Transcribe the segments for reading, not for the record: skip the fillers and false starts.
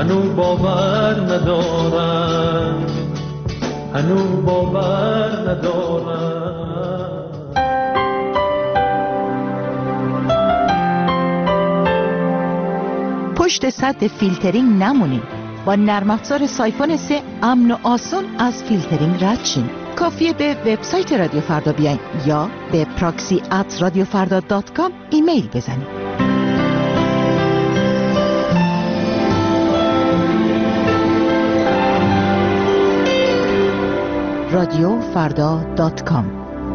هنوز باور ندارم، هنوز باور ندارم. پشت سد فیلترینگ نمونید. با نرم افزار سایفون 3 امن و آسان از فیلترینگ رد شین. کافیه به وبسایت رادیو فردا بیاین یا به proxy@radiofarda.com ایمیل بزنید. radiofarda.com.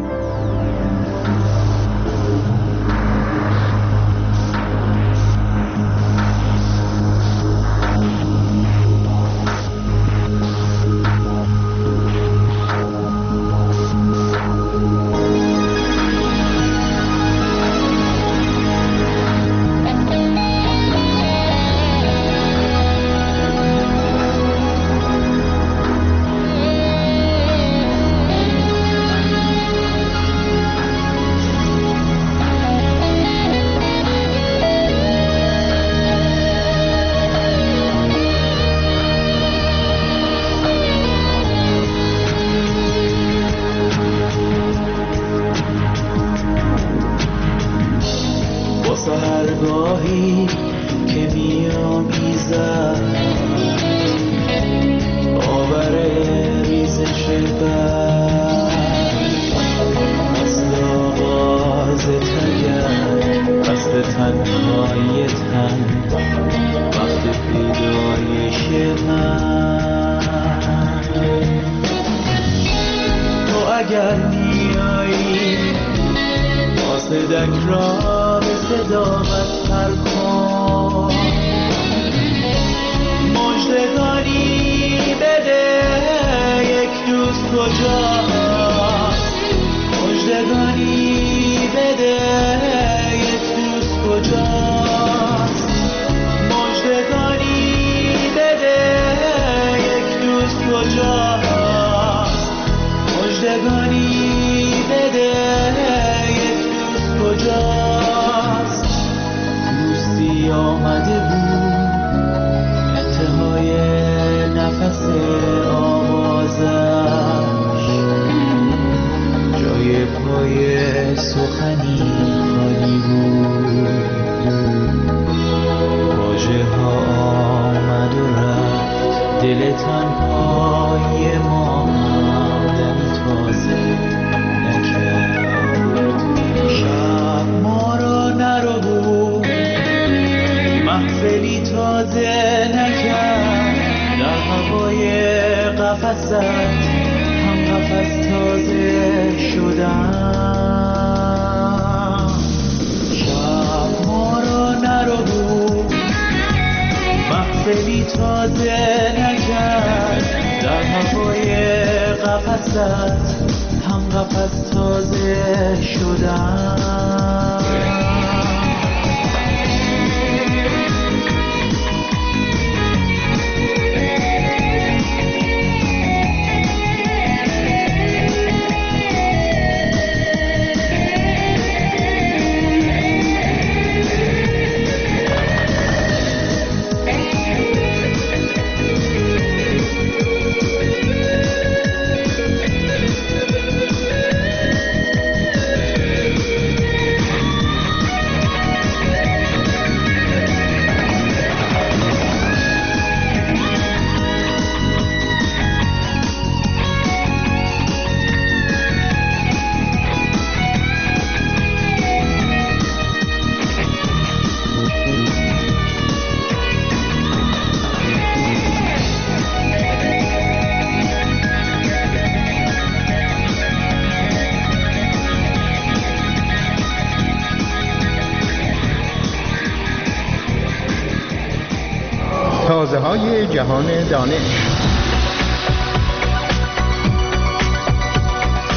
تازه‌های جهان دانش.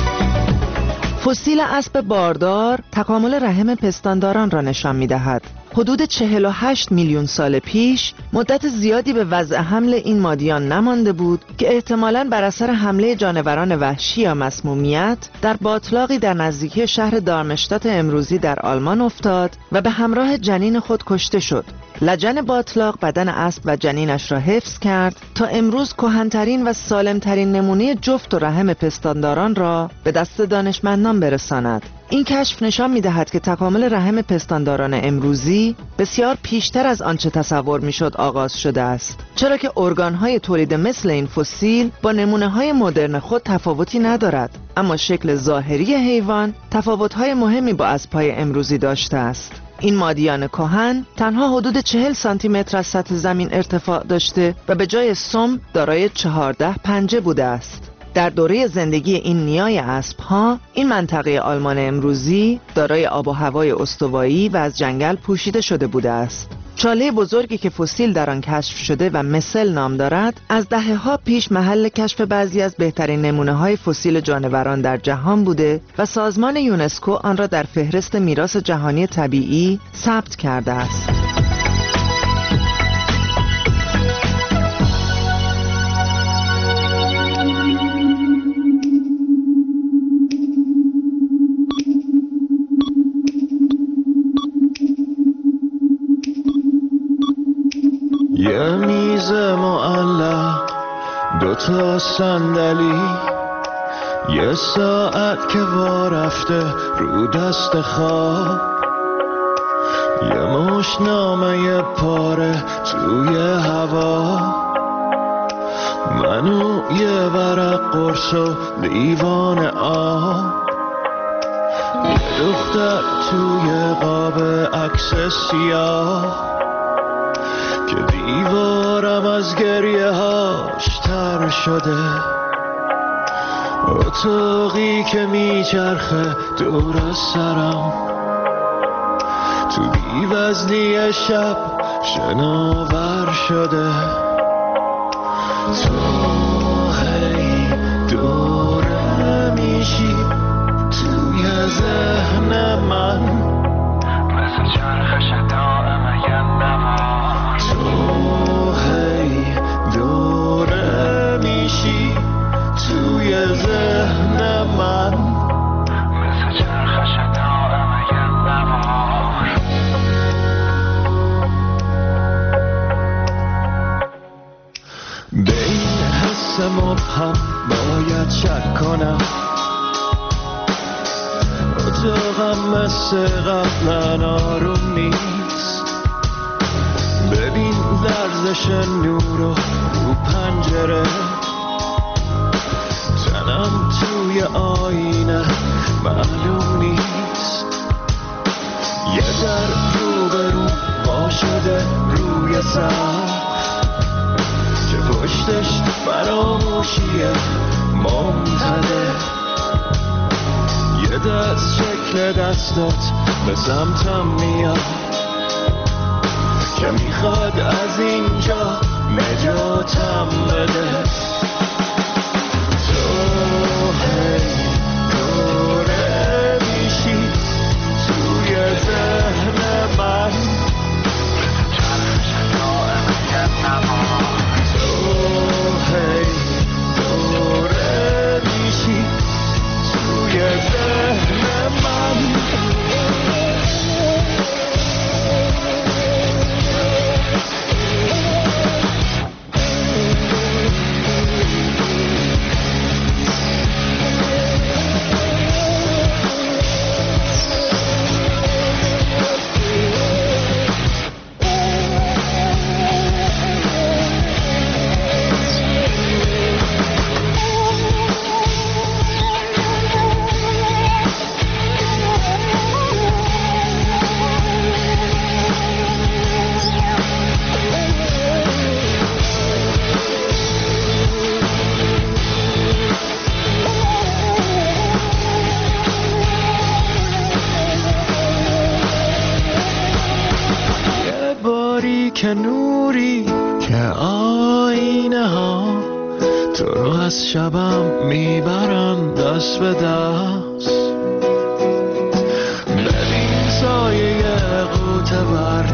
فسیل اسب باردار تکامل رحم پستانداران را نشان می‌دهد. حدود 48 میلیون سال پیش مدت زیادی به وضع حمل این مادیان نمانده بود که احتمالاً بر اثر حمله جانوران وحشی یا مسمومیت در باتلاقی در نزدیکی شهر دارمشتات امروزی در آلمان افتاد و به همراه جنین خود کشته شد. لجن باتلاق بدن اسب و جنینش را حفظ کرد تا امروز کهن‌ترین و سالمترین نمونه جفت و رحم پستانداران را به دست دانشمندان برساند. این کشف نشان می‌دهد که تکامل رحم پستانداران امروزی بسیار پیشتر از آنچه تصور می‌شد آغاز شده است، چرا که ارگان‌های تولید مثل این فسیل با نمونه‌های مدرن خود تفاوتی ندارد، اما شکل ظاهری حیوان تفاوت‌های مهمی با اسب‌های امروزی داشته است. این مادیان کهن تنها حدود 40 سانتی متر از سطح زمین ارتفاع داشته و به جای سم دارای 14 پنجه بوده است. در دوره زندگی این نیای اسب‌ها، این منطقه آلمان امروزی دارای آب و هوای استوایی و از جنگل پوشیده شده بوده است. چاله بزرگی که فسیل در آن کشف شده و مثل نام دارد، از دهه‌ها پیش محل کشف بعضی از بهترین نمونه‌های فسیل جانوران در جهان بوده و سازمان یونسکو آن را در فهرست میراث جهانی طبیعی ثبت کرده است. یه میز معلق، 2 صندلی، یه ساعت که وا رفته رو دست خواب، یه مشت نامه پاره توی هوا، منو یه ورق قرص و لیوان آب، یه دختر توی قاب عکس سیاه که دیوارم از گریه هاش تر شده، اتاقی که میچرخه دور سرم، تو بی‌وزنی شب شناور شده، تو هی دوره میشی توی ذهن من، مثل چرخش دائم یه نوار، تو هی دوره میشی توی ذهن من، مثل چرخش دائم یه نوار. به این حس مبهم باید شک کنم، اتاقم مثل قبلا آروم نیست، ببین لرزش نور رو پنجره، تنم توی آینه معلوم نیست، یه در رو به رو وا شده روی سقف که پشتش فراموشیه ممتده، یه دست شکل دستات به سمتم میاد که میخواد از اینجا نجاتم بده، تو هی دوره میشی توی ذهن من، تو هی دوره میشی توی ذهن من. که نوری که آینه ها تو رو از شبم میبرن دست به دست، ببین سایه قوطه بر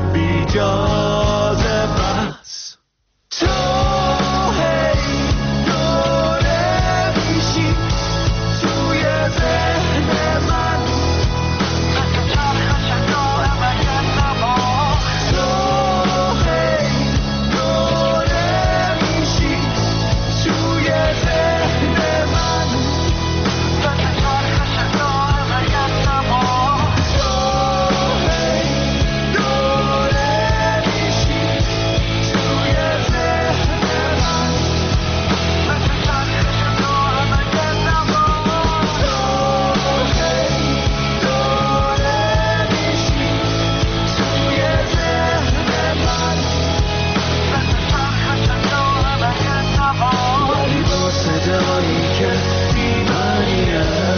بی جاذبه است. تو هی دوره میشی توی ذهن من، مثل چرخ شدائم اگر نما. تو هی دوره میشی توی ذهن من، مثل چرخ شدائم اگر نما. تو هی دوره میشی توی ذهن من، مثل چرخ شدائم اگر نما. تو هی دوره میشی توی ذهن من، مثل چرخ شدائم اگر نما. ولی با صدایی که بی‌معنیه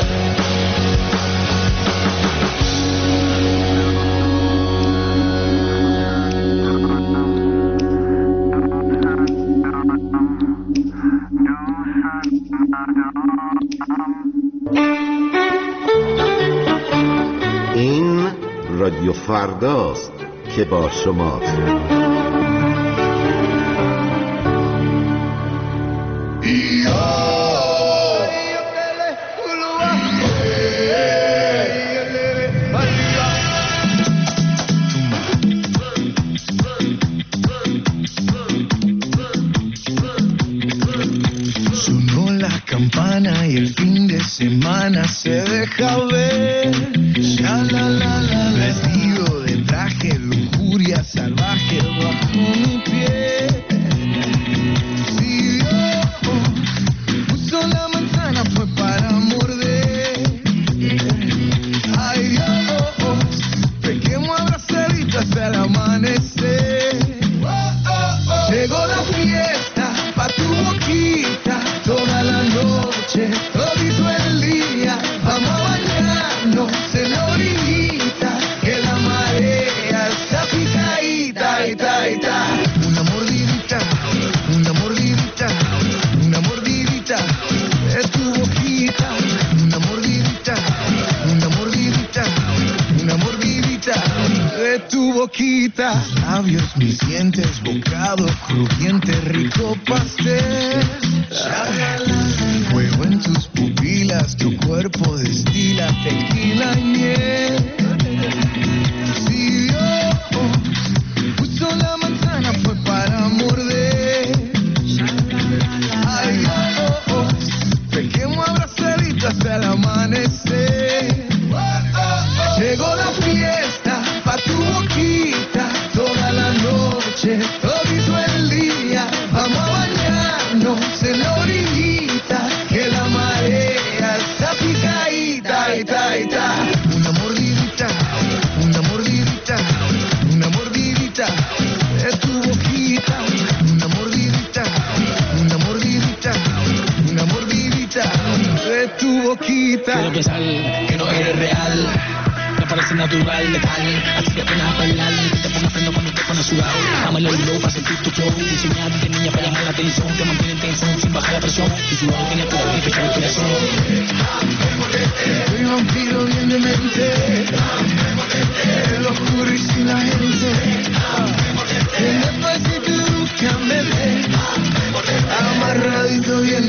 این رادیو فرداست که با شماست. Sonó la campana y el fin de semana se deja ver. Ya la, vestido de traje, lujuria salvaje bajo mi piel. Si Dios puso la manzana fue para morder. Ay Dios, pequemos abrazaditos hasta el amanecer. Llegó la fiesta pa' tu boquita, toda la noche, todito el día. Vamos a bañarnos en la orillita, que la marea está picadita, ita. Una mordidita, una mordidita, una mordidita de tu boquita. Una mordidita, una mordidita, una mordidita de tu boquita. Labios, mis dientes, bocado crujiente, rico pastel. Fuego en tus pupilas, tu cuerpo destila tequila y miel. Si Dios puso la manzana fue para morder. Ay Dios, pequemos abrazaditos hasta el amanecer. Llegó la fiesta pa' tu boquita, toda la noche, todito el día. Vamos a bañarnos en la orillita, que la marea está picadita, ita. Una mordidita, una mordidita, una mordidita de tu boquita. Una mordidita, una mordidita, una mordidita de tu boquita. Quiero pensar que no eres real, me parece natural, letal. Así que apenas bailar, te pongo freno cuando te pones sudado. Dame el oído para sentir tu flow, diseñarte niña para llamar la atención. Te mantiene en tensión sin bajar la presión, y sudado tiene tu boca y fecha la inspiración. Soy vampiro bien de mente, el oscuro y sin la gente. En el pasito búscame, amarradito bien